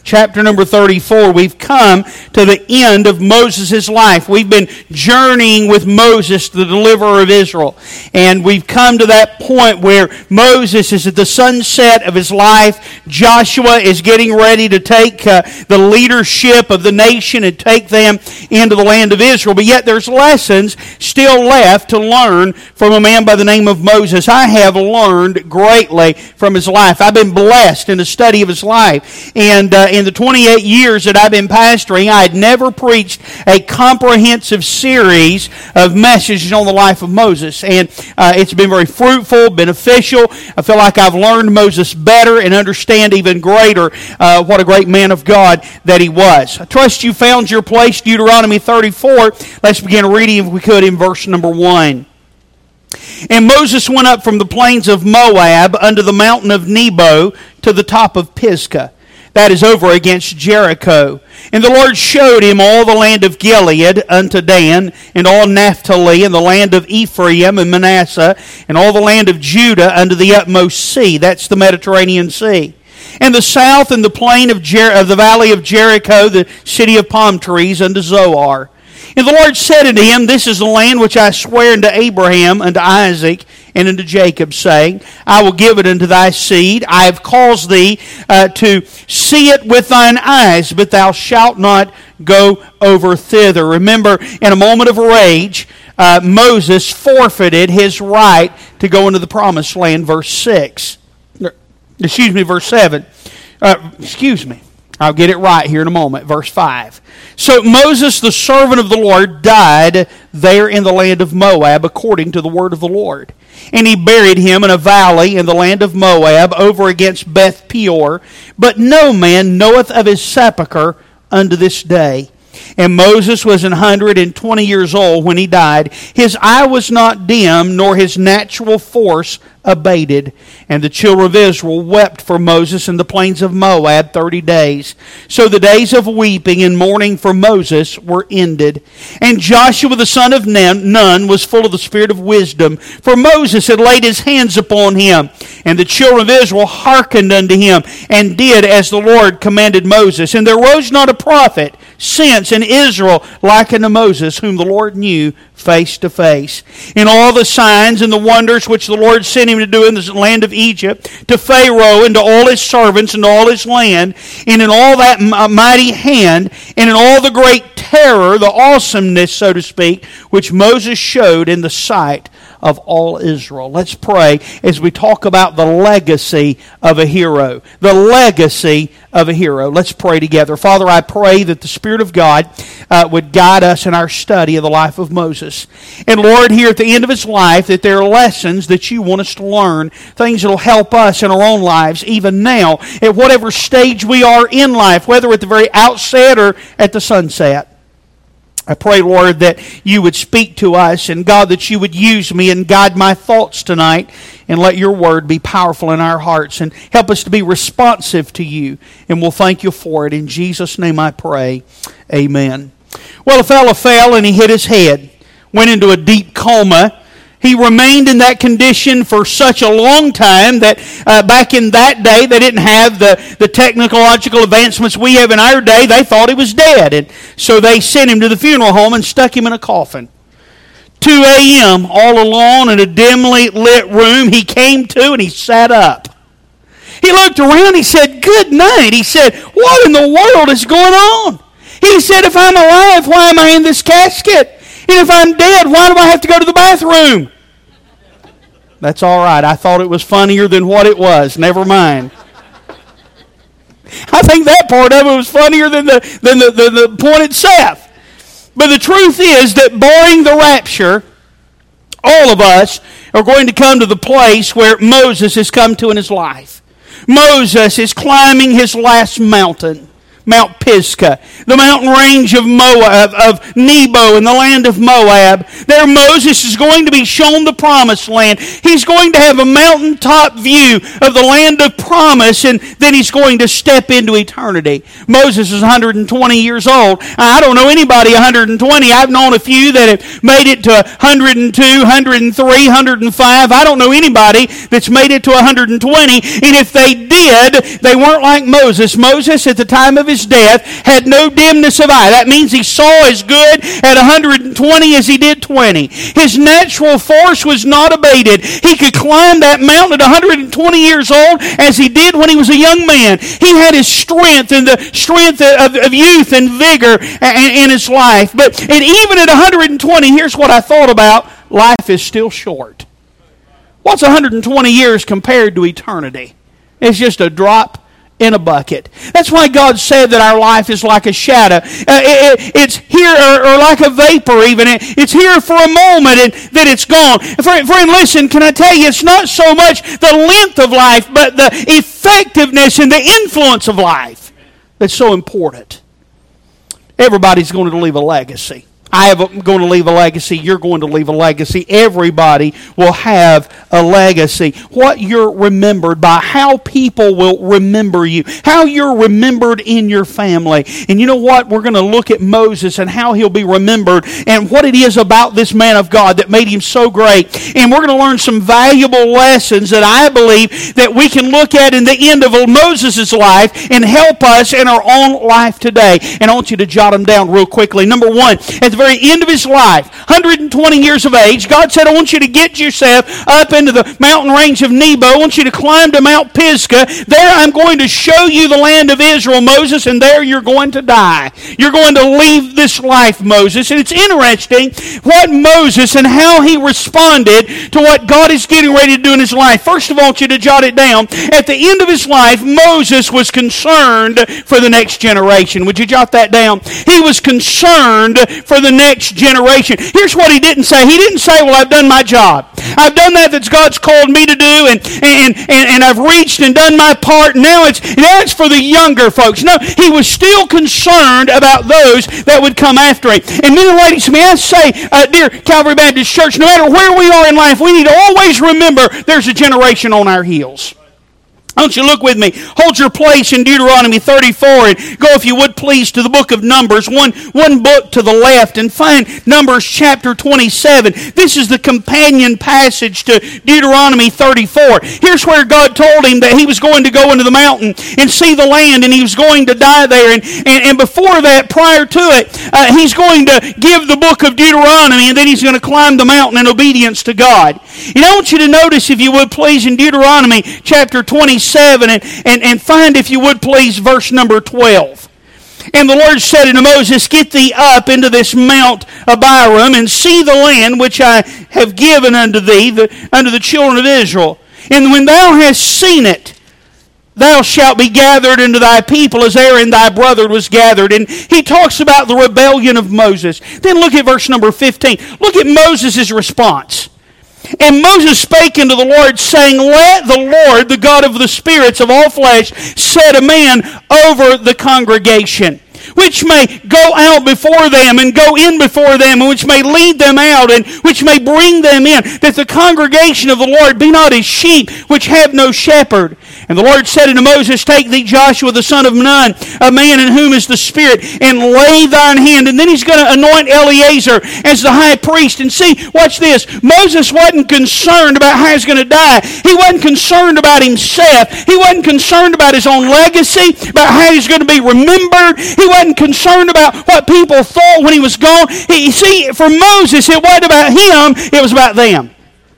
chapter number 34. We've come to the end of Moses' life. We've been journeying with Moses, the deliverer of Israel. And we've come to that point where Moses is at the sunset of his life. Joshua is getting ready to take the leadership of the nation and take them into the land of Israel. But yet there's lessons still left to learn from a man by the name of Moses. I have learned greatly from his life. I've been blessed in the study of his life. And in the 28 years that I've been pastoring, I had never preached a comprehensive series of messages on the life of Moses. And it's been very fruitful, beneficial. I feel like I've learned Moses better and understand even greater what a great man of God that he was. I trust you found your place, Deuteronomy 34. Let's begin reading, if we could, in verse number 1. And Moses went up from the plains of Moab unto the mountain of Nebo to the top of Pisgah, that is over against Jericho. And the Lord showed him all the land of Gilead unto Dan, and all Naphtali, and the land of Ephraim and Manasseh, and all the land of Judah unto the utmost sea. That's the Mediterranean Sea. And the south and the plain of the valley of Jericho, the city of palm trees, unto Zoar. And the Lord said unto him, This is the land which I swear unto Abraham, unto Isaac, and unto Jacob, saying, I will give it unto thy seed. I have caused thee to see it with thine eyes, but thou shalt not go over thither. Remember, in a moment of rage, Moses forfeited his right to go into the promised land, verse 6. Verse 7. I'll get it right here in a moment. Verse 5. So Moses, the servant of the Lord, died there in the land of Moab, according to the word of the Lord. And he buried him in a valley in the land of Moab, over against Beth Peor. But no man knoweth of his sepulchre unto this day. And Moses was 120 years old when he died. His eye was not dim, nor his natural force abated. And the children of Israel wept for Moses in the plains of Moab 30 days. So the days of weeping and mourning for Moses were ended. And Joshua the son of Nun was full of the spirit of wisdom, for Moses had laid his hands upon him. And the children of Israel hearkened unto him, and did as the Lord commanded Moses. And there rose not a prophet since in Israel like unto Moses, whom the Lord knew face to face. In all the signs and the wonders which the Lord sent him to do in the land of Egypt, to Pharaoh and to all his servants and to all his land, and in all that mighty hand, and in all the great terror, the awesomeness, so to speak, which Moses showed in the sight of all Israel. Let's pray as we talk about the legacy of a hero. The legacy of a hero. Let's pray together. Father, I pray that the Spirit of God would guide us in our study of the life of Moses. And Lord, here at the end of his life, that there are lessons that you want us to learn, things that will help us in our own lives, even now, at whatever stage we are in life, whether at the very outset or at the sunset. I pray, Lord, that you would speak to us, and God, that you would use me and guide my thoughts tonight, and let your word be powerful in our hearts, and help us to be responsive to you, and we'll thank you for it. In Jesus' name I pray, amen. Well, a fellow fell and he hit his head, went into a deep coma. He remained in that condition for such a long time that back in that day, they didn't have the technological advancements we have in our day. They thought he was dead. And so they sent him to the funeral home and stuck him in a coffin. 2 a.m., all alone in a dimly lit room, he came to and he sat up. He looked around, he said, "Good night." He said, "What in the world is going on?" He said, "If I'm alive, why am I in this casket? And if I'm dead, why do I have to go to the bathroom?" That's all right. I thought it was funnier than what it was. Never mind. I think that part of it was funnier than the point itself. But the truth is that barring the rapture, all of us are going to come to the place where Moses has come to in his life. Moses is climbing his last mountain. Mount Pisgah, the mountain range of Moab, of Nebo in the land of Moab. There Moses is going to be shown the promised land. He's going to have a mountaintop view of the land of promise, and then he's going to step into eternity. Moses is 120 years old. I don't know anybody 120. I've known a few that have made it to 102, 103, 105. I don't know anybody that's made it to 120. And if they did, they weren't like Moses. Moses, at the time of his death, had no dimness of eye. That means he saw as good at 120 as he did 20. His natural force was not abated. He could climb that mountain at 120 years old as he did when he was a young man. He had his strength and the strength of youth and vigor in his life. But even at 120, here's what I thought about. Life is still short. What's 120 years compared to eternity? It's just a drop in a bucket. That's why God said that our life is like a shadow. It's here, or like a vapor even. It's here for a moment and then it's gone. Friend, listen, can I tell you, it's not so much the length of life, but the effectiveness and the influence of life that's so important. Everybody's going to leave a legacy. I am going to leave a legacy. You're going to leave a legacy. Everybody will have a legacy. What you're remembered by, how people will remember you, how you're remembered in your family. And you know what? We're going to look at Moses and how he'll be remembered and what it is about this man of God that made him so great. And we're going to learn some valuable lessons that I believe that we can look at in the end of Moses' life and help us in our own life today. And I want you to jot them down real quickly. Number one, at the very end of his life, 120 years of age, God said, I want you to get yourself up into the mountain range of Nebo. I want you to climb to Mount Pisgah. There I'm going to show you the land of Israel, Moses, and there you're going to die. You're going to leave this life, Moses. And it's interesting what Moses and how he responded to what God is getting ready to do in his life. First of all, I want you to jot it down. At the end of his life, Moses was concerned for the next generation. Would you jot that down? He was concerned for the next generation. Here's what he didn't say. He didn't say, well, I've done my job. I've done that God's called me to do, and I've reached and done my part. Now it's for the younger folks. No, he was still concerned about those that would come after him. And men and ladies, may I say, dear Calvary Baptist Church, no matter where we are in life, we need to always remember there's a generation on our heels. Why don't you look with me? Hold your place in Deuteronomy 34 and go, if you would please, to the book of Numbers, one book to the left, and find Numbers chapter 27. This is the companion passage to Deuteronomy 34. Here's where God told him that he was going to go into the mountain and see the land, and he was going to die there. And before that, prior to it, he's going to give the book of Deuteronomy, and then he's going to climb the mountain in obedience to God. And I want you to notice, if you would please, in Deuteronomy chapter 27, and find, if you would please, verse number 12. And the Lord said unto Moses, get thee up into this Mount Abiram, and see the land which I have given unto thee, unto the children of Israel. And when thou hast seen it, thou shalt be gathered into thy people as Aaron thy brother was gathered. And he talks about the rebellion of Moses. Then look at verse number 15. Look at Moses' response. And Moses spake unto the Lord, saying, let the Lord, the God of the spirits of all flesh, set a man over the congregation, which may go out before them and go in before them, and which may lead them out, and which may bring them in, that the congregation of the Lord be not as sheep which have no shepherd. And the Lord said unto Moses, take thee Joshua the son of Nun, a man in whom is the Spirit, and lay thine hand. And then he's going to anoint Eleazar as the high priest. And see, watch this. Moses wasn't concerned about how he's going to die. He wasn't concerned about himself. He wasn't concerned about his own legacy, about how he's going to be remembered. He wasn't concerned about what people thought when he was gone. See, for Moses, it wasn't about him, it was about them.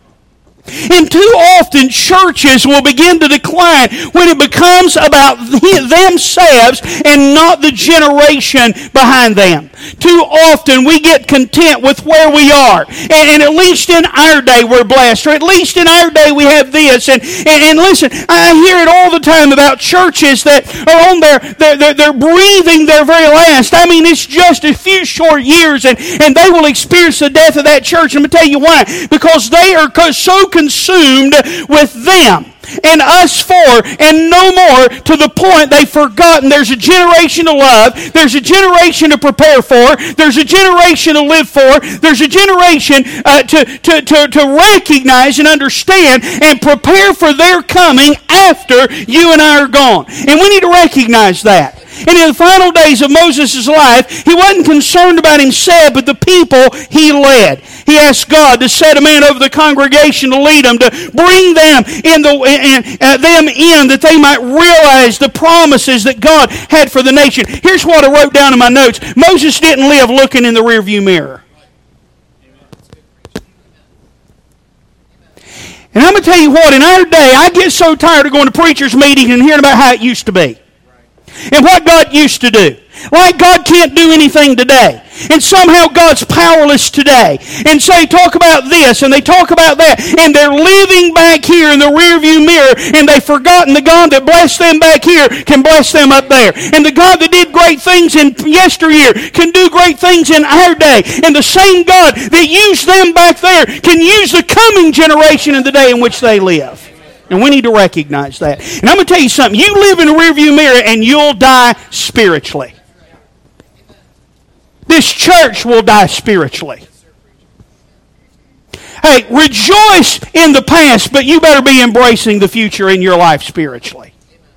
And too often churches will begin to decline when it becomes about themselves and not the generation behind them. Too often we get content with where we are. And at least in our day we're blessed. Or at least in our day we have this. And listen, I hear it all the time about churches that are on they're breathing their very last. I mean, it's just a few short years and they will experience the death of that church. And I'm going to tell you why. Because they are so consumed with them and us for, and no more, to the point they've forgotten there's a generation to love, there's a generation to prepare for, there's a generation to live for, there's a generation to recognize and understand and prepare for their coming after you and I are gone. And we need to recognize that. And in the final days of Moses' life, he wasn't concerned about himself, but the people he led. He asked God to set a man over the congregation to lead them, to bring them in, that they might realize the promises that God had for the nation. Here's what I wrote down in my notes. Moses didn't live looking in the rearview mirror. And I'm going to tell you what, in our day, I get so tired of going to preachers' meetings and hearing about how it used to be. And what God used to do. Like God can't do anything today. And somehow God's powerless today. And so they talk about this and they talk about that. And they're living back here in the rearview mirror. And they've forgotten the God that blessed them back here can bless them up there. And the God that did great things in yesteryear can do great things in our day. And the same God that used them back there can use the coming generation in the day in which they live. And we need to recognize that. And I'm going to tell you something. You live in a rearview mirror and you'll die spiritually. This church will die spiritually. Hey, rejoice in the past, but you better be embracing the future in your life spiritually.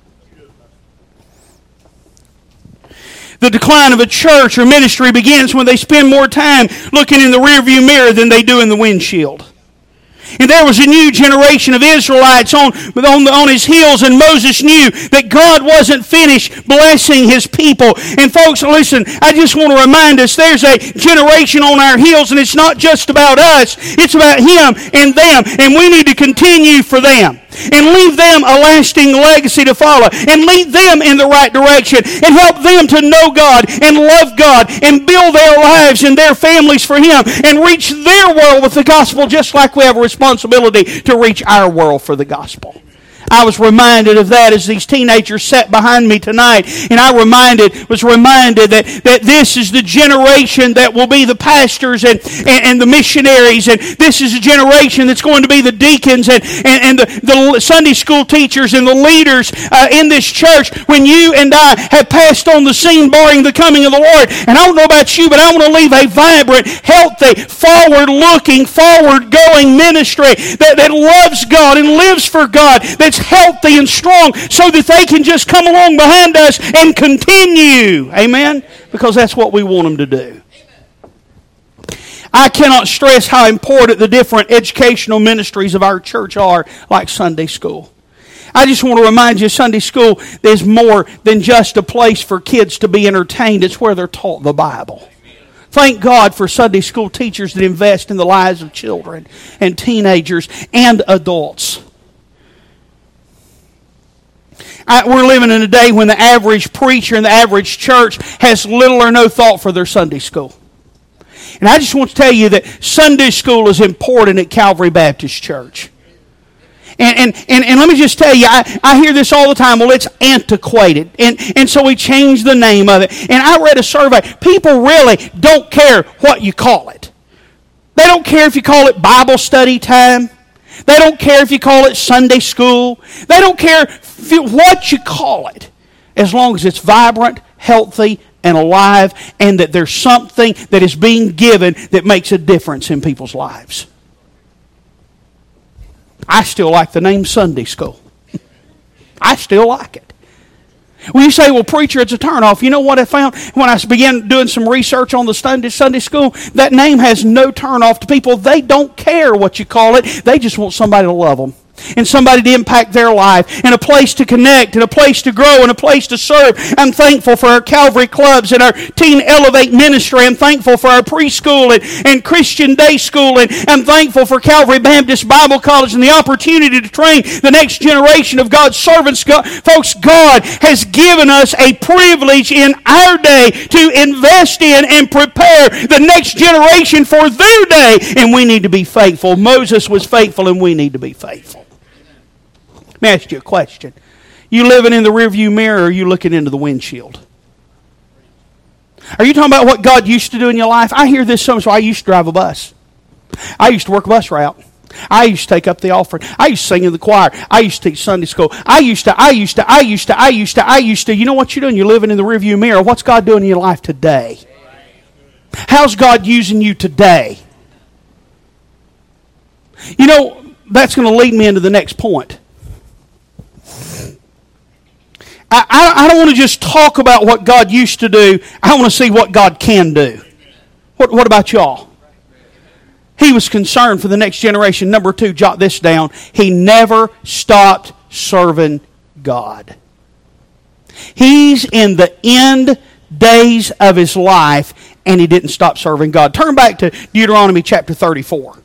The decline of a church or ministry begins when they spend more time looking in the rearview mirror than they do in the windshield. And there was a new generation of Israelites on his heels, and Moses knew that God wasn't finished blessing his people. And folks, listen, I just want to remind us there's a generation on our heels, and it's not just about us, it's about him and them, and we need to continue for them. And leave them a lasting legacy to follow. And lead them in the right direction. And help them to know God and love God and build their lives and their families for Him. And reach their world with the gospel just like we have a responsibility to reach our world for the gospel. I was reminded of that as these teenagers sat behind me tonight, and I was reminded that this is the generation that will be the pastors and the missionaries, and this is a generation that's going to be the deacons and the Sunday school teachers and the leaders in this church when you and I have passed on the scene, barring the coming of the Lord. And I don't know about you, but I want to leave a vibrant, healthy, forward-looking, forward-going ministry that loves God and lives for God, that's healthy and strong, so that they can just come along behind us and continue. Amen? Because that's what we want them to do. I cannot stress how important the different educational ministries of our church are, like Sunday school. I just want to remind you, Sunday school is more than just a place for kids to be entertained. It's where they're taught the Bible. Thank God for Sunday school teachers that invest in the lives of children and teenagers and adults. We're living in a day when the average preacher in the average church has little or no thought for their Sunday school. And I just want to tell you that Sunday school is important at Calvary Baptist Church. And let me just tell you, I hear this all the time, well, it's antiquated. And so we changed the name of it. And I read a survey. People really don't care what you call it. They don't care if you call it Bible study time. They don't care if you call it Sunday school. They don't care what you call it, as long as it's vibrant, healthy, and alive, and that there's something that is being given that makes a difference in people's lives. I still like the name Sunday school. I still like it. When you say, well, preacher, it's a turnoff, you know what I found when I began doing some research on the Sunday school? That name has no turnoff to people. They don't care what you call it. They just want somebody to love them. And somebody to impact their life, and a place to connect, and a place to grow, and a place to serve. I'm thankful for our Calvary clubs and our Teen Elevate ministry. I'm thankful for our preschool and Christian day school, and I'm thankful for Calvary Baptist Bible College and the opportunity to train the next generation of God's servants. Folks, God has given us a privilege in our day to invest in and prepare the next generation for their day, and we need to be faithful. Moses was faithful, and we need to be faithful. Let me ask you a question. You living in the rearview mirror, or are you looking into the windshield? Are you talking about what God used to do in your life? I hear this so much. I used to drive a bus. I used to work a bus route. I used to take up the offering. I used to sing in the choir. I used to teach Sunday school. I used to. You know what you're doing? You're living in the rearview mirror. What's God doing in your life today? How's God using you today? You know, that's going to lead me into the next point. I don't want to just talk about what God used to do. I want to see what God can do. What about y'all? He was concerned for the next generation. Number 2, jot this down. He never stopped serving God. He's in the end days of his life, and he didn't stop serving God. Turn back to Deuteronomy chapter 34.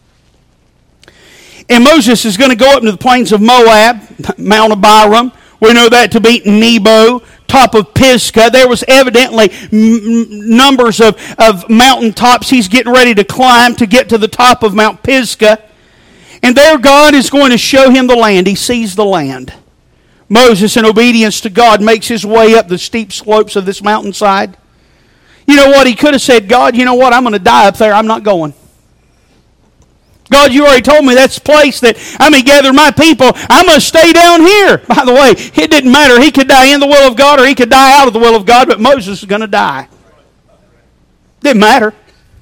And Moses is going to go up to the plains of Moab, Mount Abiram. We know that to be Nebo, top of Pisgah. There was evidently numbers of mountaintops he's getting ready to climb to get to the top of Mount Pisgah. And there God is going to show him the land. He sees the land. Moses, in obedience to God, makes his way up the steep slopes of this mountainside. You know what? He could have said, God, you know what? I'm going to die up there. I'm not going. God, you already told me that's the place that I'm going to gather my people. I'm going to stay down here. By the way, it didn't matter. He could die in the will of God or he could die out of the will of God, but Moses is going to die. Didn't matter.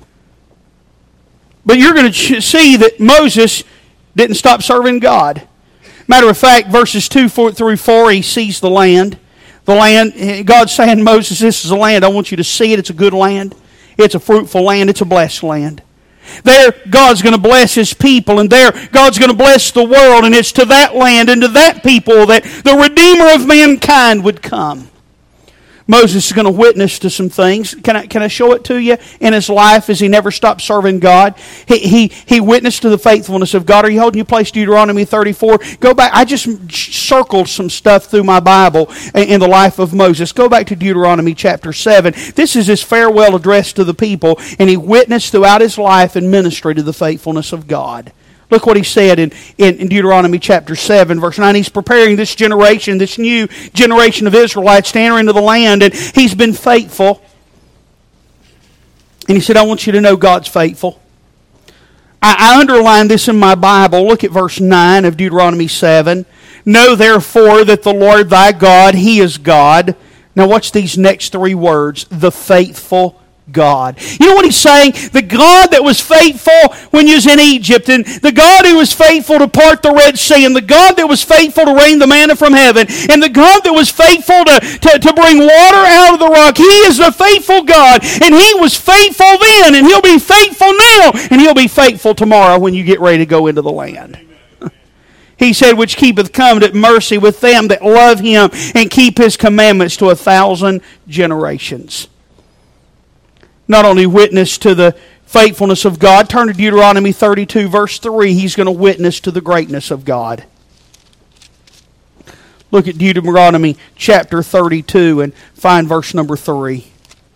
But you're going to see that Moses didn't stop serving God. Matter of fact, verses 2 through 4, he sees the land. The land, God's saying, Moses, this is a land. I want you to see it. It's a good land. It's a fruitful land. It's a blessed land. There, God's going to bless His people, and there, God's going to bless the world, and it's to that land and to that people that the Redeemer of mankind would come. Moses is going to witness to some things. Can I show it to you in his life as he never stopped serving God? He witnessed to the faithfulness of God. Are you holding your place, Deuteronomy 34? Go back. I just circled some stuff through my Bible in the life of Moses. Go back to Deuteronomy chapter 7. This is his farewell address to the people, and he witnessed throughout his life and ministry to the faithfulness of God. Look what he said in Deuteronomy chapter 7, verse 9. He's preparing this generation, this new generation of Israelites to enter into the land, and he's been faithful. And he said, I want you to know God's faithful. I underlined this in my Bible. Look at verse 9 of Deuteronomy 7. Know therefore that the Lord thy God, He is God. Now watch these next 3 words. The faithful God. You know what he's saying? The God that was faithful when you was in Egypt, and the God who was faithful to part the Red Sea, and the God that was faithful to rain the manna from heaven, and the God that was faithful to bring water out of the rock. He is the faithful God, and He was faithful then, and He'll be faithful now, and He'll be faithful tomorrow when you get ready to go into the land. He said, which keepeth covenant mercy with them that love Him, and keep His commandments to 1,000 generations. Not only witness to the faithfulness of God, turn to Deuteronomy 32, verse 3. He's going to witness to the greatness of God. Look at Deuteronomy chapter 32 and find verse number 3.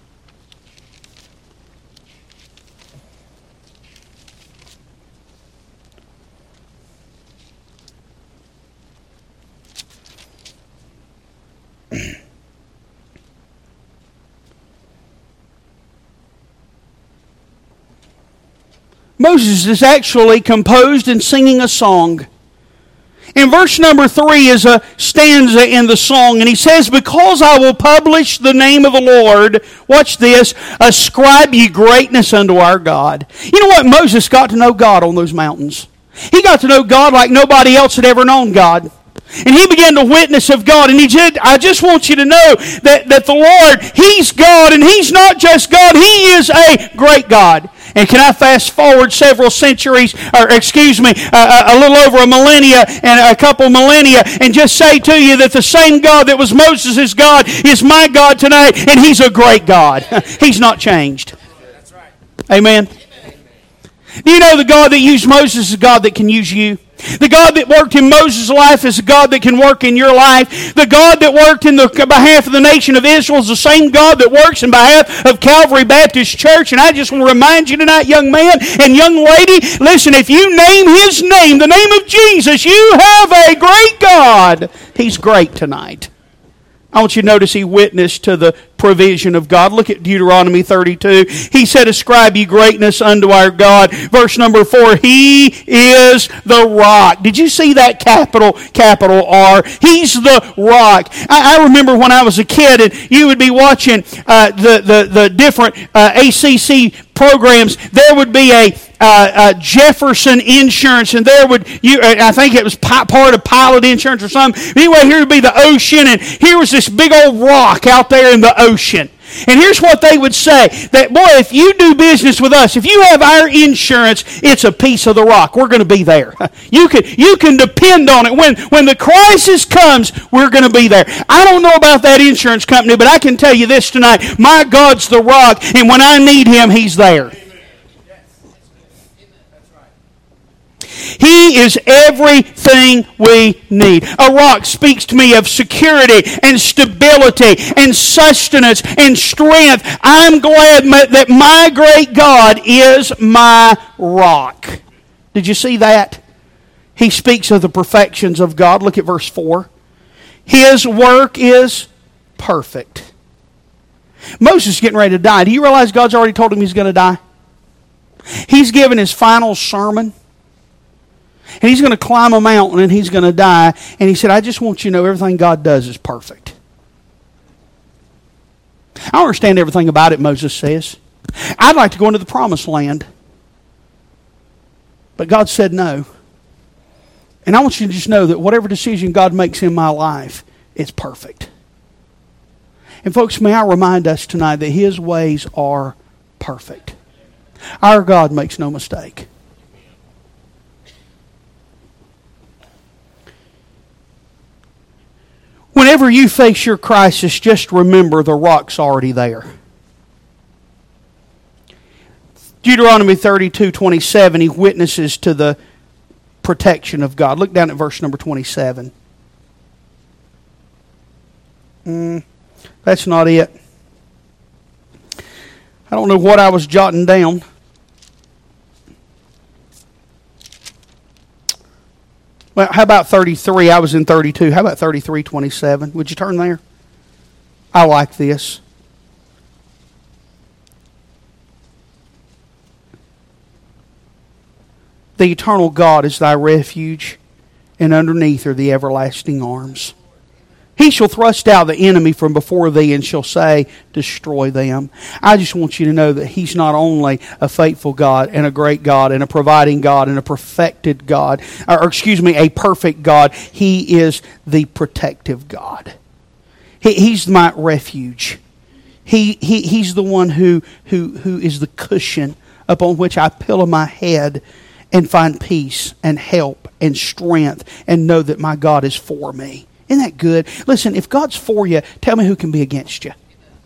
Moses is actually composed and singing a song. In verse number 3 is a stanza in the song, and he says, because I will publish the name of the Lord, watch this, ascribe ye greatness unto our God. You know what? Moses got to know God on those mountains. He got to know God like nobody else had ever known God. And he began to witness of God. And he said, I just want you to know that the Lord, He's God, and He's not just God, He is a great God. And can I fast forward several centuries, or a little over a millennia and a couple millennia, and just say to you that the same God that was Moses' God is my God tonight, and He's a great God. He's not changed. That's right. Amen. Do you know the God that used Moses is a God that can use you? The God that worked in Moses' life is a God that can work in your life. The God that worked in the behalf of the nation of Israel is the same God that works in behalf of Calvary Baptist Church. And I just want to remind you tonight, young man and young lady, listen, if you name His name, the name of Jesus, you have a great God. He's great tonight. I want you to notice he witnessed to the provision of God. Look at Deuteronomy 32. He said, ascribe ye greatness unto our God. Verse number 4, He is the rock. Did you see that capital R? He's the rock. I remember when I was a kid and you would be watching the different ACC programs. There would be a Jefferson Insurance, and I think it was part of Pilot Insurance or something. Anyway, here would be the ocean, and here was this big old rock out there in the ocean. And here's what they would say, that, boy, if you do business with us, if you have our insurance, it's a piece of the rock. We're going to be there. You can depend on it. When the crisis comes, we're going to be there. I don't know about that insurance company, but I can tell you this tonight. My God's the rock, and when I need Him, He's there. He is everything we need. A rock speaks to me of security and stability and sustenance and strength. I'm glad that my great God is my rock. Did you see that? He speaks of the perfections of God. Look at verse 4. His work is perfect. Moses is getting ready to die. Do you realize God's already told him he's going to die? He's given his final sermon. And he's going to climb a mountain and he's going to die. And he said, I just want you to know everything God does is perfect. I don't understand everything about it, Moses says. I'd like to go into the promised land. But God said no. And I want you to just know that whatever decision God makes in my life, it's perfect. And folks, may I remind us tonight that His ways are perfect. Our God makes no mistake. Whenever you face your crisis, just remember the rock's already there. Deuteronomy 32:27, he witnesses to the protection of God. Look down at verse number 27. That's not it. I don't know what I was jotting down. Well, how about 33? I was in 32. How about 33:27? Would you turn there? I like this. The eternal God is thy refuge, and underneath are the everlasting arms. He shall thrust out the enemy from before thee and shall say, destroy them. I just want you to know that He's not only a faithful God and a great God and a providing God and a perfected God, a perfect God. He is the protective God. He's my refuge. He's the one who is the cushion upon which I pillow my head and find peace and help and strength and know that my God is for me. Isn't that good? Listen, if God's for you, tell me who can be against you.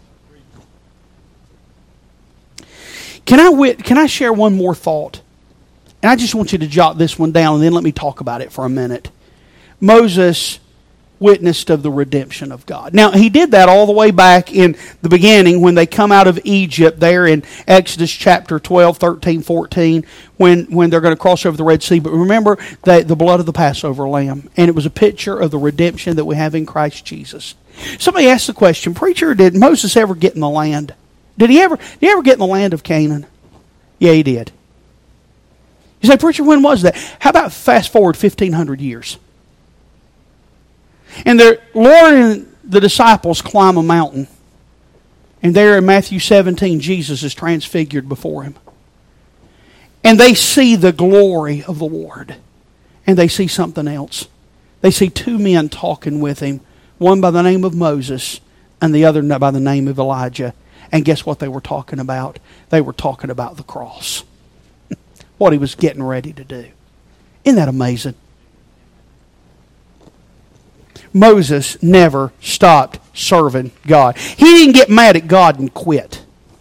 Can I share one more thought? And I just want you to jot this one down and then let me talk about it for a minute. Moses witnessed of the redemption of God. Now, he did that all the way back in the beginning when they come out of Egypt there in Exodus chapter 12, 13, 14, when they're going to cross over the Red Sea. But remember that the blood of the Passover lamb, and it was a picture of the redemption that we have in Christ Jesus. Somebody asked the question, preacher, did Moses ever get in the land? Did he ever get in the land of Canaan? Yeah, he did. You say, preacher, when was that? How about fast forward 1,500 years? And the Lord and the disciples climb a mountain. And there in Matthew 17, Jesus is transfigured before him. And they see the glory of the Lord. And they see something else. They see two men talking with him. One by the name of Moses and the other by the name of Elijah. And guess what they were talking about? They were talking about the cross. What he was getting ready to do. Isn't that amazing? Moses never stopped serving God. He didn't get mad at God and quit.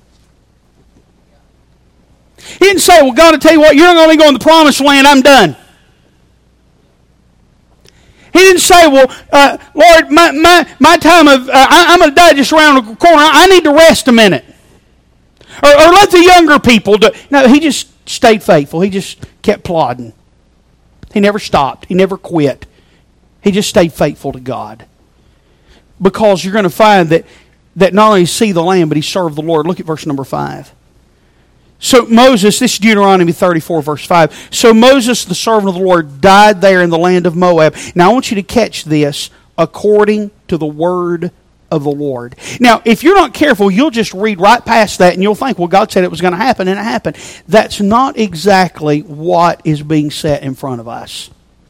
He didn't say, well, God, I tell you what, you're going to go in the promised land, I'm done. He didn't say, well, Lord, my time of, I'm going to die just around the corner. I need to rest a minute. Or let the younger people do. No, he just stayed faithful. He just kept plodding. He never stopped. He never quit. He just stayed faithful to God. because you're going to find that not only see the land, but he served the Lord. Look at verse number 5. So Moses, this is Deuteronomy 34, verse 5. So Moses, the servant of the Lord, died there in the land of Moab. Now I want you to catch this, according to the word of the Lord. Now, if you're not careful, you'll just read right past that and you'll think, well, God said it was going to happen, and it happened. That's not exactly what is being set in front of us.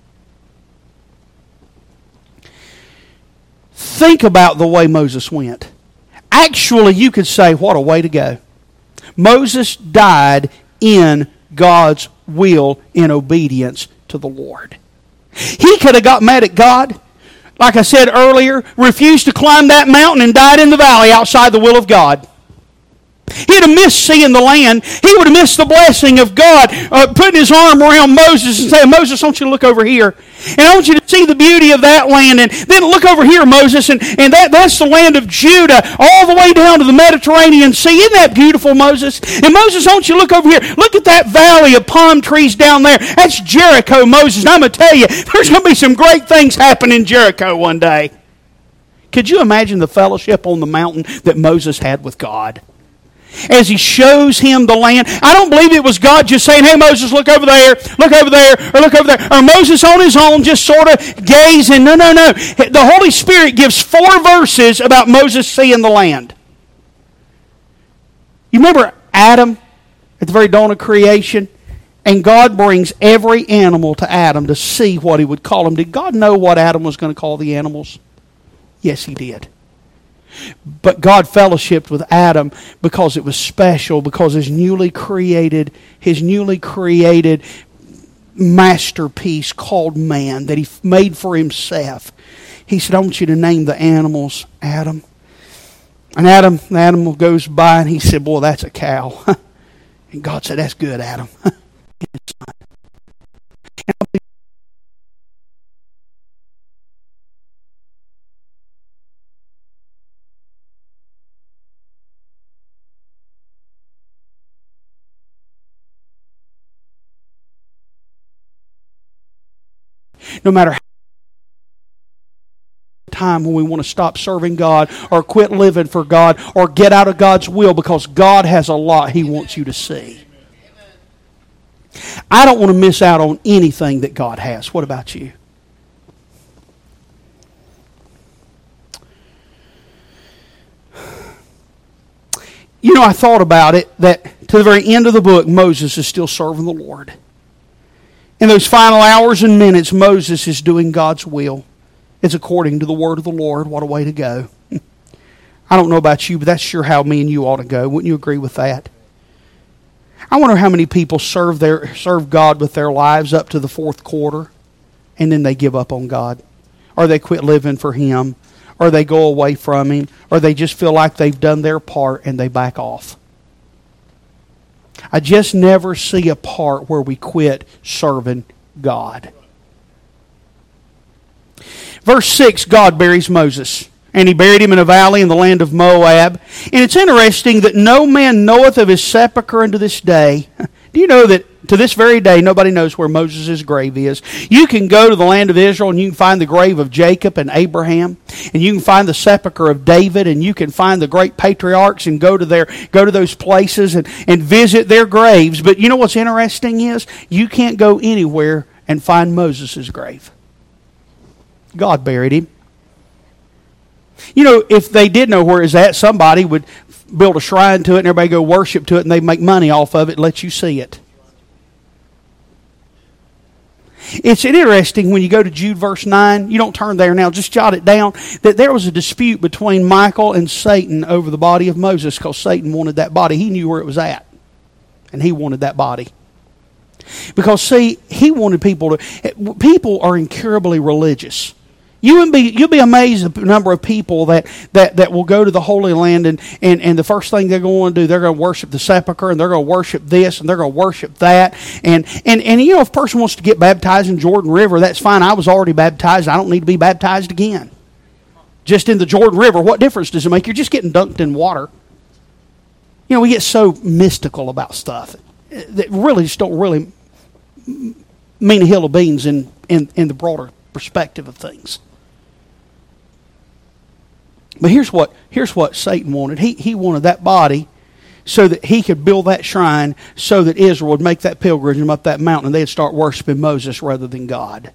Think about the way Moses went. Actually, you could say, what a way to go. Moses died in God's will in obedience to the Lord. He could have got mad at God. Like I said earlier, refused to climb that mountain and died in the valley outside the will of God. He'd have missed seeing the land. He would have missed the blessing of God, putting his arm around Moses and saying, Moses, I want you to look over here. And I want you to see the beauty of that land. And then look over here, Moses. And that's the land of Judah, all the way down to the Mediterranean Sea. Isn't that beautiful, Moses? And Moses, I want you to look over here. Look at that valley of palm trees down there. That's Jericho, Moses. And I'm going to tell you, there's going to be some great things happen in Jericho one day. Could you imagine the fellowship on the mountain that Moses had with God? As he shows him the land. I don't believe it was God just saying, hey Moses, look over there, or look over there. Or Moses on his own just sort of gazing. No. The Holy Spirit gives 4 verses about Moses seeing the land. You remember Adam at the very dawn of creation? And God brings every animal to Adam to see what he would call them. Did God know what Adam was going to call the animals? Yes, he did. But God fellowshiped with Adam because it was special, because his newly created masterpiece called man that he made for himself. He said, I want you to name the animals, Adam. And the animal goes by and he said, boy, that's a cow. And God said, that's good, Adam. No matter how time when we want to stop serving God or quit living for God or get out of God's will, because God has a lot He wants you to see. I don't want to miss out on anything that God has. What about you? You know, I thought about it, that to the very end of the book, Moses is still serving the Lord. In those final hours and minutes, Moses is doing God's will. It's according to the word of the Lord. What a way to go. I don't know about you, but that's sure how me and you ought to go. Wouldn't you agree with that? I wonder how many people serve God with their lives up to the 4th quarter, and then they give up on God. Or they quit living for Him. Or they go away from Him. Or they just feel like they've done their part and they back off. I just never see a part where we quit serving God. Verse 6, God buries Moses. And He buried him in a valley in the land of Moab. And it's interesting that no man knoweth of his sepulchre unto this day. Do you know that to this very day, nobody knows where Moses' grave is? You can go to the land of Israel and you can find the grave of Jacob and Abraham. And you can find the sepulchre of David. And you can find the great patriarchs and go to those places and visit their graves. But you know what's interesting is, you can't go anywhere and find Moses' grave. God buried him. You know, if they did know where it's at, somebody would build a shrine to it and everybody go worship to it and they'd make money off of it and let you see it. It's interesting when you go to Jude verse 9, you don't turn there now, just jot it down, that there was a dispute between Michael and Satan over the body of Moses because Satan wanted that body. He knew where it was at. And he wanted that body. Because see, he wanted people are incurably religious. You'll be amazed at the number of people that will go to the Holy Land and the first thing they're going to do, they're going to worship the sepulchre and they're going to worship this and they're going to worship that. And you know, if a person wants to get baptized in Jordan River, that's fine. I was already baptized. I don't need to be baptized again. Just in the Jordan River, what difference does it make? You're just getting dunked in water. You know, we get so mystical about stuff that really just don't really mean a hill of beans in the broader perspective of things. But here's what Satan wanted. He wanted that body so that he could build that shrine so that Israel would make that pilgrimage up that mountain and they'd start worshiping Moses rather than God.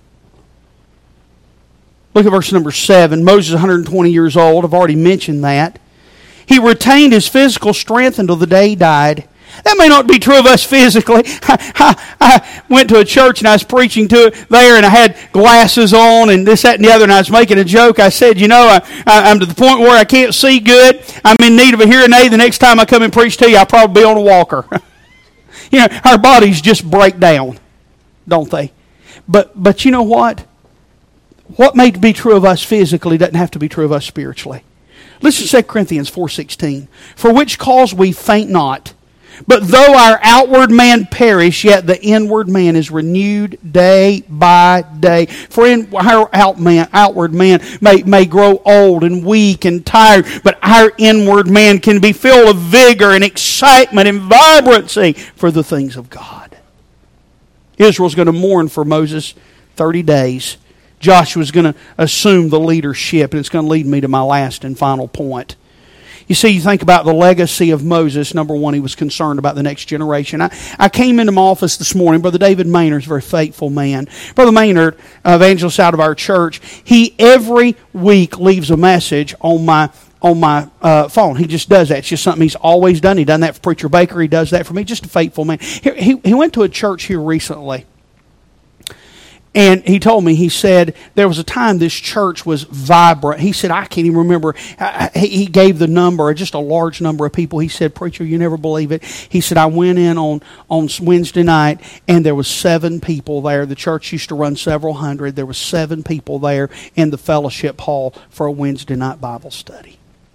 Look at verse number 7. Moses is 120 years old. I've already mentioned that. He retained his physical strength until the day he died. That may not be true of us physically. I went to a church and I was preaching to it there and I had glasses on and this, that, and the other, and I was making a joke. I said, I'm to the point where I can't see good. I'm in need of a hearing aid. The next time I come and preach to you, I'll probably be on a walker. Our bodies just break down, don't they? But you know what? What may be true of us physically doesn't have to be true of us spiritually. Listen to 2 Corinthians 4:16. For which cause we faint not. But though our outward man perish, yet the inward man is renewed day by day. For in our outward man may grow old and weak and tired, but our inward man can be filled with vigor and excitement and vibrancy for the things of God. Israel's going to mourn for Moses 30 days. Joshua's going to assume the leadership, and it's going to lead me to my last and final point. You see, you think about the legacy of Moses. Number one, he was concerned about the next generation. I came into my office this morning. Brother David Maynard's a very faithful man. Brother Maynard, evangelist out of our church, he every week leaves a message on my phone. He just does that. It's just something he's always done. He done that for Preacher Baker. He does that for me. Just a faithful man. He went to a church here recently. And he told me, he said, there was a time this church was vibrant. He said, I can't even remember. He gave the number, just a large number of people. He said, preacher, you never believe it. He said, I went in on Wednesday night, and there was 7 people there. The church used to run several hundred. There was 7 people there in the fellowship hall for a Wednesday night Bible study.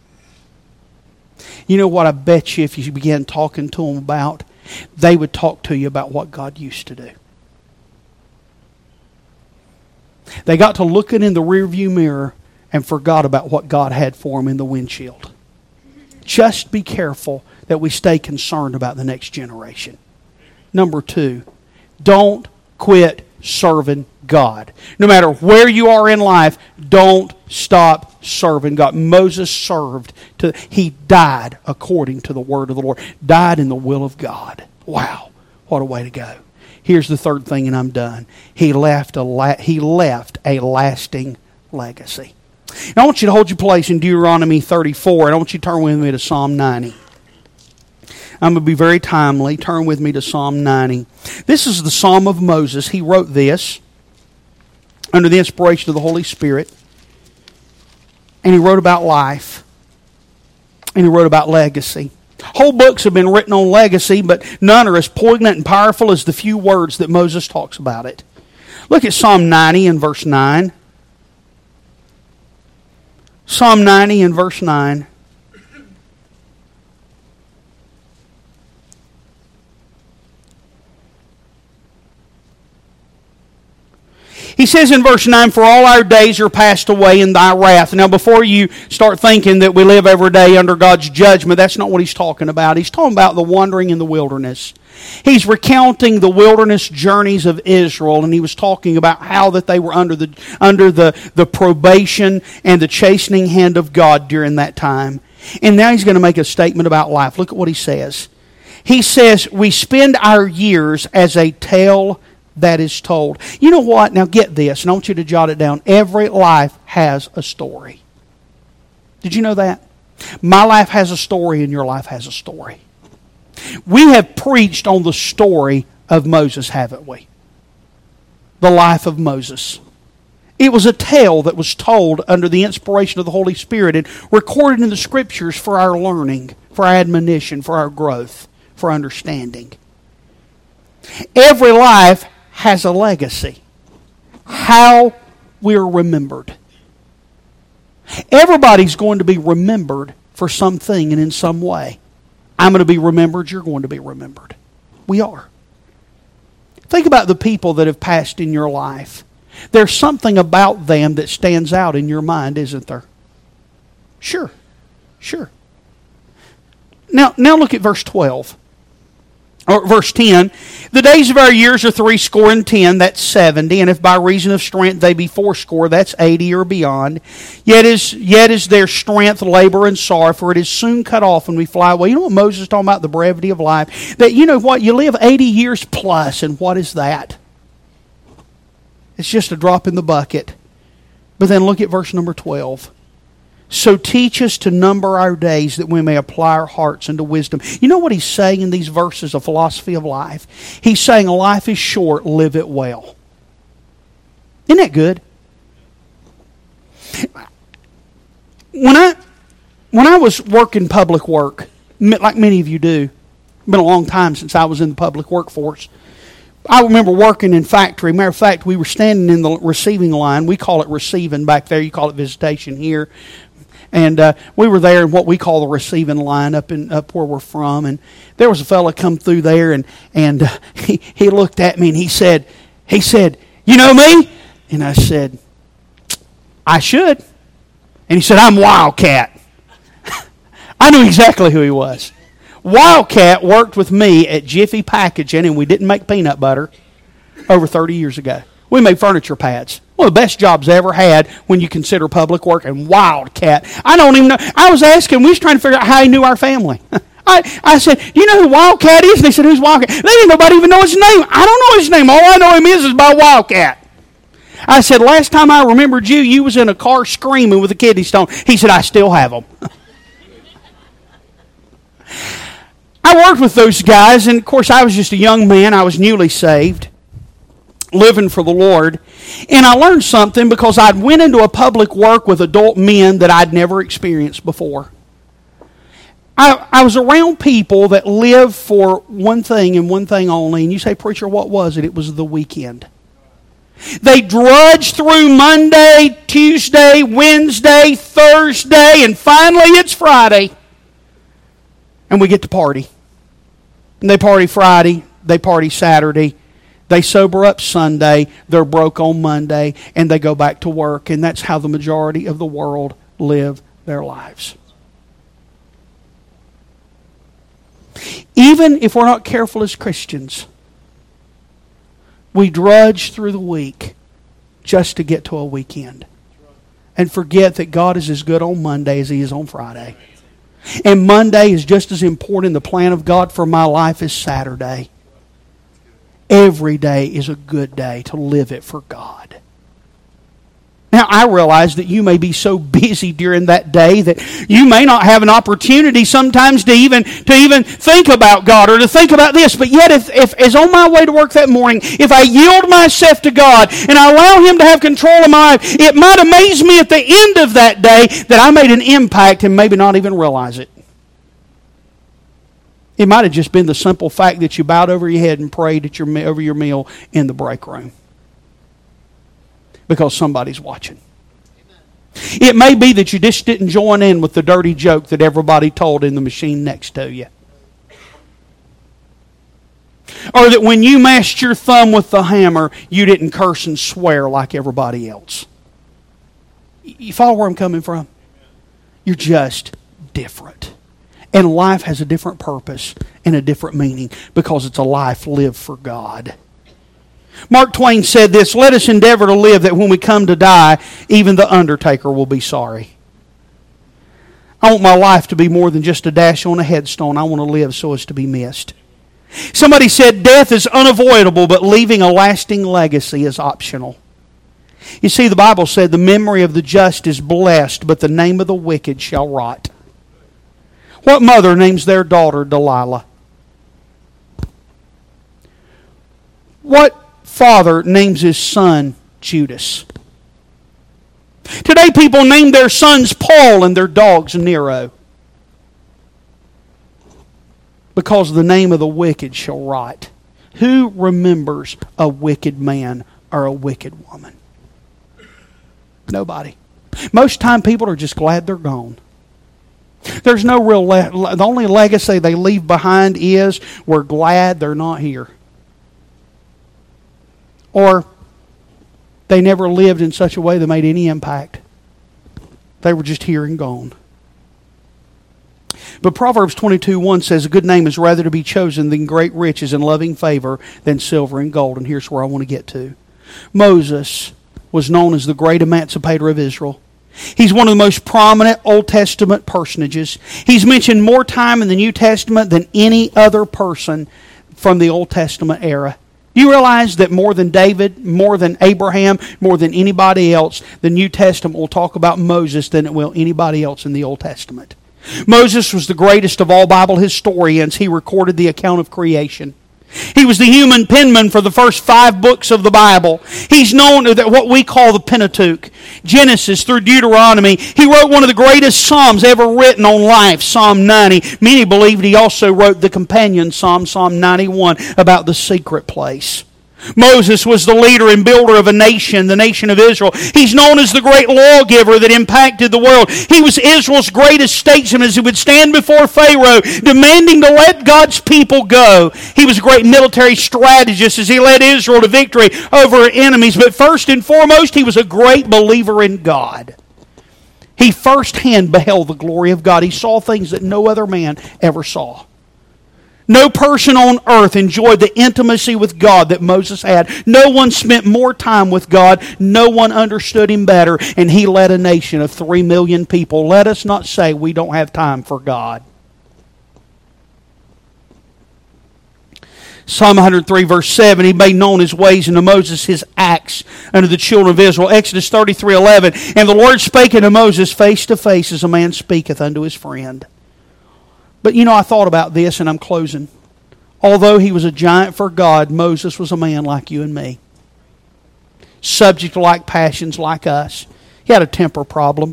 You know what I bet you if you began talking to them about, they would talk to you about what God used to do. They got to looking in the rearview mirror and forgot about what God had for them in the windshield. Just be careful that we stay concerned about the next generation. Number 2, don't quit serving God. No matter where you are in life, don't stop serving God. Moses served. He died according to the word of the Lord. Died in the will of God. Wow, what a way to go. Here's the third thing, and I'm done. He left a lasting legacy. Now, I want you to hold your place in Deuteronomy 34, and I want you to turn with me to Psalm 90. I'm going to be very timely. Turn with me to Psalm 90. This is the Psalm of Moses. He wrote this under the inspiration of the Holy Spirit. And he wrote about life. And he wrote about legacy. Whole books have been written on legacy, but none are as poignant and powerful as the few words that Moses talks about it. Look at Psalm 90 and verse 9. Psalm 90 and verse 9. He says in verse 9, for all our days are passed away in thy wrath. Now, before you start thinking that we live every day under God's judgment, that's not what he's talking about. He's talking about the wandering in the wilderness. He's recounting the wilderness journeys of Israel, and he was talking about how that they were under the probation and the chastening hand of God during that time. And now he's going to make a statement about life. Look at what he says. He says, we spend our years as a tale that is told. You know what? Now get this, and I want you to jot it down. Every life has a story. Did you know that? My life has a story, and your life has a story. We have preached on the story of Moses, haven't we? The life of Moses. It was a tale that was told under the inspiration of the Holy Spirit and recorded in the Scriptures for our learning, for our admonition, for our growth, for our understanding. Every life has a legacy. How we're remembered. Everybody's going to be remembered for something and in some way. I'm going to be remembered. You're going to be remembered. We are. Think about the people that have passed in your life. There's something about them that stands out in your mind, isn't there? Sure. Now look at verse 12. Or verse 10, the days of our years are 70, that's 70, and if by reason of strength they be fourscore, that's 80 or beyond. Yet is their strength labor and sorrow, for it is soon cut off when we fly away. You know what Moses is talking about, the brevity of life? That, you know what, you live 80 years plus, and what is that? It's just a drop in the bucket. But then look at verse number 12. So teach us to number our days that we may apply our hearts unto wisdom. You know what he's saying in these verses of philosophy of life? He's saying life is short, live it well. Isn't that good? When I was working public work, like many of you do, it's been a long time since I was in the public workforce. I remember working in factory. Matter of fact, we were standing in the receiving line. We call it receiving back there. You call it visitation here. And we were there in what we call the receiving line up where we're from. And there was a fella come through there, and he looked at me and he said, "You know me?" And I said, "I should." And he said, "I'm Wildcat." I knew exactly who he was. Wildcat worked with me at Jiffy Packaging, and we didn't make peanut butter over 30 years ago. We made furniture pads. One of the best jobs I ever had when you consider public work. And Wildcat, I don't even know. I was asking, we was trying to figure out how he knew our family. I said, "Do you know who Wildcat is?" And they said, "Who's Wildcat?" They didn't nobody even know his name. I don't know his name. All I know him is by Wildcat. I said, "Last time I remembered you was in a car screaming with a kidney stone." He said, "I still have them." I worked with those guys, and of course I was just a young man. I was newly saved, living for the Lord. And I learned something because I'd went into a public work with adult men that I'd never experienced before. I was around people that live for one thing and one thing only. And you say, "Preacher, what was it?" It was the weekend. They drudge through Monday, Tuesday, Wednesday, Thursday, and finally it's Friday. And we get to party. And they party Friday, they party Saturday, they sober up Sunday, they're broke on Monday, and they go back to work. And that's how the majority of the world live their lives. Even if we're not careful as Christians, we drudge through the week just to get to a weekend and forget that God is as good on Monday as He is on Friday. And Monday is just as important in the plan of God for my life as Saturday. Every day is a good day to live it for God. Now, I realize that you may be so busy during that day that you may not have an opportunity sometimes to even think about God or to think about this. But yet, if as on my way to work that morning, if I yield myself to God and I allow Him to have control of my life, it might amaze me at the end of that day that I made an impact and maybe not even realize it. It might have just been the simple fact that you bowed over your head and prayed over your meal in the break room. Because somebody's watching. It may be that you just didn't join in with the dirty joke that everybody told in the machine next to you. Or that when you mashed your thumb with the hammer, you didn't curse and swear like everybody else. You follow where I'm coming from? You're just different. And life has a different purpose and a different meaning because it's a life lived for God. Mark Twain said this, "Let us endeavor to live that when we come to die, even the undertaker will be sorry." I want my life to be more than just a dash on a headstone. I want to live so as to be missed. Somebody said death is unavoidable, but leaving a lasting legacy is optional. You see, the Bible said the memory of the just is blessed, but the name of the wicked shall rot. What mother names their daughter Delilah? What father names his son Judas? Today people name their sons Paul and their dogs Nero. Because the name of the wicked shall rot. Who remembers a wicked man or a wicked woman? Nobody. Most time people are just glad they're gone. There's no real... the only legacy they leave behind is we're glad they're not here. Or they never lived in such a way that made any impact. They were just here and gone. But Proverbs 22:1 says, a good name is rather to be chosen than great riches and loving favor than silver and gold. And here's where I want to get to. Moses was known as the great emancipator of Israel. He's one of the most prominent Old Testament personages. He's mentioned more time in the New Testament than any other person from the Old Testament era. Do you realize that more than David, more than Abraham, more than anybody else, the New Testament will talk about Moses than it will anybody else in the Old Testament? Moses was the greatest of all Bible historians. He recorded the account of creation. He was the human penman for the first 5 books of the Bible. He's known as what we call the Pentateuch, Genesis through Deuteronomy. He wrote one of the greatest psalms ever written on life, Psalm 90. Many believe he also wrote the companion psalm, Psalm 91, about the secret place. Moses was the leader and builder of a nation, the nation of Israel. He's known as the great lawgiver that impacted the world. He was Israel's greatest statesman as he would stand before Pharaoh demanding to let God's people go. He was a great military strategist as he led Israel to victory over enemies. But first and foremost, he was a great believer in God. He firsthand beheld the glory of God. He saw things that no other man ever saw. No person on earth enjoyed the intimacy with God that Moses had. No one spent more time with God. No one understood Him better. And he led a nation of 3 million people. Let us not say we don't have time for God. Psalm 103 verse 7, He made known His ways unto Moses, His acts unto the children of Israel. Exodus 33:11, and the Lord spake unto Moses face to face as a man speaketh unto his friend. But I thought about this and I'm closing. Although he was a giant for God, Moses was a man like you and me. Subject to like passions like us. He had a temper problem.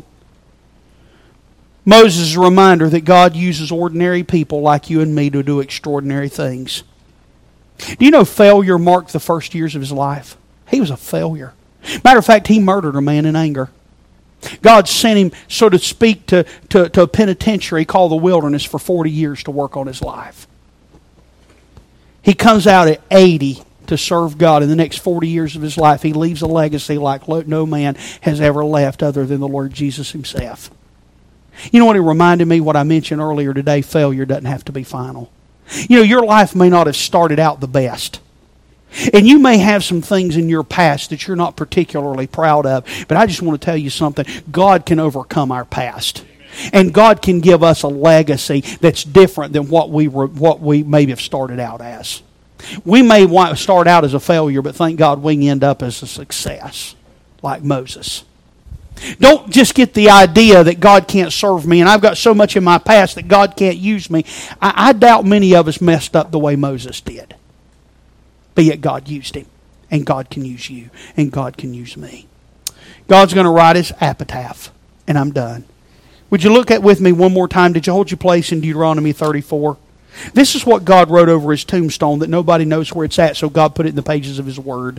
Moses is a reminder that God uses ordinary people like you and me to do extraordinary things. Do you know failure marked the first years of his life? He was a failure. Matter of fact, he murdered a man in anger. God sent him, so to speak, to a penitentiary called the wilderness for 40 years to work on his life. He comes out at 80 to serve God. In the next 40 years of his life, he leaves a legacy like no man has ever left other than the Lord Jesus Himself. You know what it reminded me, what I mentioned earlier today, failure doesn't have to be final. Your life may not have started out the best. And you may have some things in your past that you're not particularly proud of. But I just want to tell you something. God can overcome our past. And God can give us a legacy that's different than what we maybe have started out as. We may start out as a failure, but thank God we can end up as a success, like Moses. Don't just get the idea that God can't serve me and I've got so much in my past that God can't use me. I doubt many of us messed up the way Moses did. But yet God used him. And God can use you. And God can use me. God's going to write His epitaph. And I'm done. Would you look at with me one more time? Did you hold your place in Deuteronomy 34? This is what God wrote over His tombstone that nobody knows where it's at, so God put it in the pages of His Word.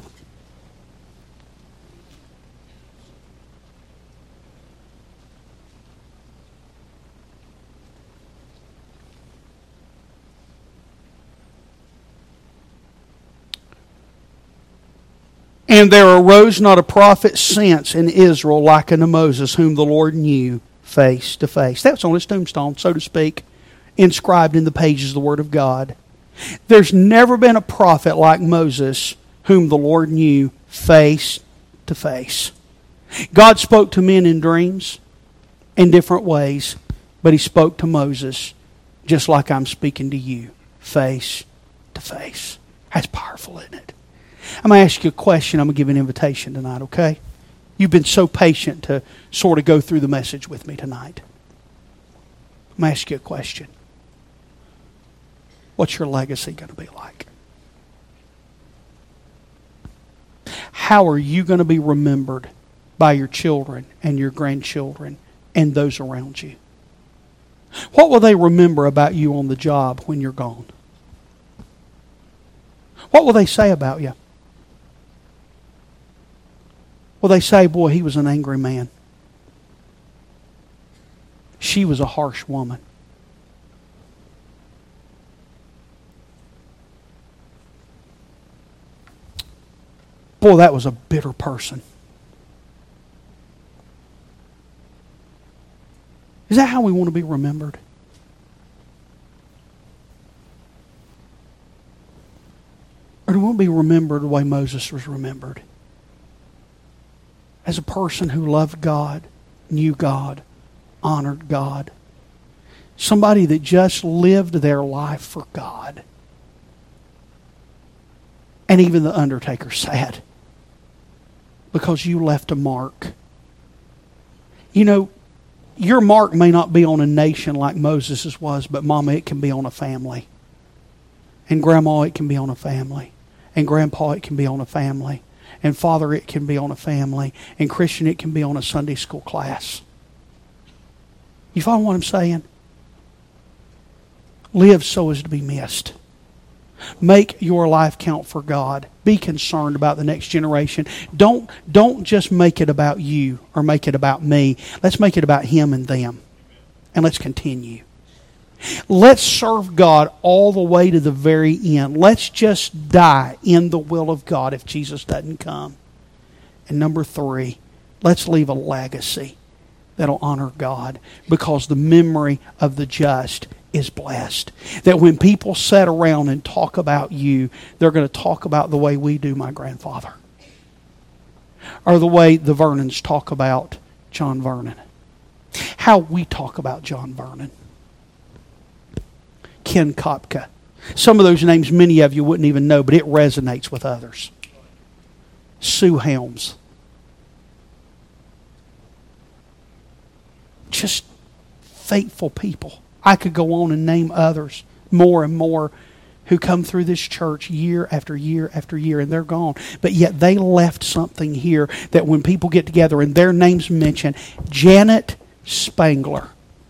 And there arose not a prophet since in Israel like unto Moses, whom the Lord knew face to face. That's on his tombstone, so to speak, inscribed in the pages of the Word of God. There's never been a prophet like Moses, whom the Lord knew face to face. God spoke to men in dreams in different ways, but He spoke to Moses just like I'm speaking to you, face to face. That's powerful, isn't it? I'm going to ask you a question. I'm going to give an invitation tonight, okay? You've been so patient to sort of go through the message with me tonight. I'm going to ask you a question. What's your legacy going to be like? How are you going to be remembered by your children and your grandchildren and those around you? What will they remember about you on the job when you're gone? What will they say about you? Will they say, boy, he was an angry man. She was a harsh woman. Boy, that was a bitter person. Is that how we want to be remembered? Or do we want to be remembered the way Moses was remembered? As a person who loved God, knew God, honored God. Somebody that just lived their life for God. And even the undertaker's sad. Because you left a mark. You know, your mark may not be on a nation like Moses's was, but Mama, it can be on a family. And Grandma, it can be on a family. And Grandpa, it can be on a family. And Father, it can be on a family. And Christian, it can be on a Sunday school class. You follow what I'm saying? Live so as to be missed. Make your life count for God. Be concerned about the next generation. Don't just make it about you or make it about me. Let's make it about Him and them. And let's continue. Let's serve God all the way to the very end. Let's just die in the will of God if Jesus doesn't come. And number 3, let's leave a legacy that'll honor God, because the memory of the just is blessed. That when people sit around and talk about you, they're going to talk about the way we do my grandfather. Or the way the Vernons talk about John Vernon. How we talk about John Vernon. Ken Kopka. Some of those names many of you wouldn't even know, but it resonates with others. Sue Helms. Just faithful people. I could go on and name others, more and more, who come through this church year after year after year, and they're gone. But yet they left something here that when people get together and their names mentioned, Janet Spangler.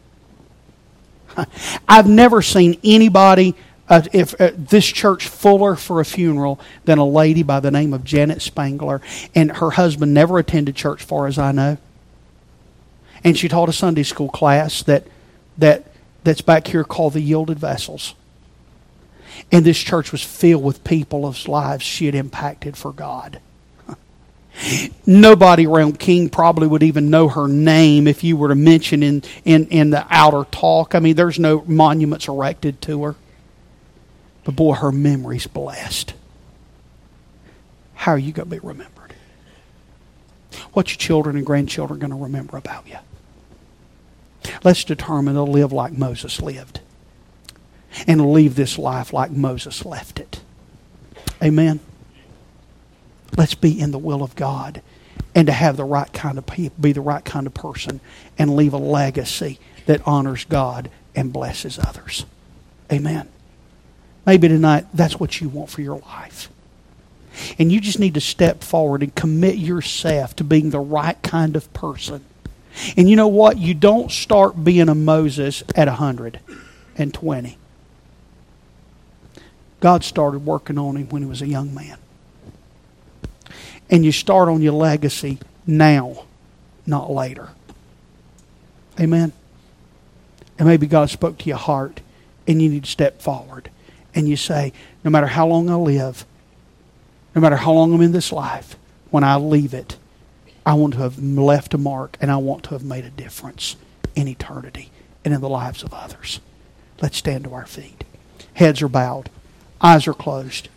I've never seen anybody, this church fuller for a funeral than a lady by the name of Janet Spangler. And her husband never attended church, far as I know. And she taught a Sunday school class that's back here called the Yielded Vessels. And this church was filled with people whose lives she had impacted for God. Nobody around King probably would even know her name if you were to mention in the outer talk. I mean, there's no monuments erected to her. But boy, her memory's blessed. How are you going to be remembered? What's your children and grandchildren going to remember about you? Let's determine to live like Moses lived. And leave this life like Moses left it. Amen. Let's be in the will of God, and to have the right kind of people, be the right kind of person, and leave a legacy that honors God and blesses others. Amen. Maybe tonight that's what you want for your life. And you just need to step forward and commit yourself to being the right kind of person. And you know what? You don't start being a Moses at 120. God started working on him when he was a young man. And you start on your legacy now, not later. Amen? And maybe God spoke to your heart and you need to step forward. And you say, no matter how long I live, no matter how long I'm in this life, when I leave it, I want to have left a mark and I want to have made a difference in eternity and in the lives of others. Let's stand to our feet. Heads are bowed. Eyes are closed.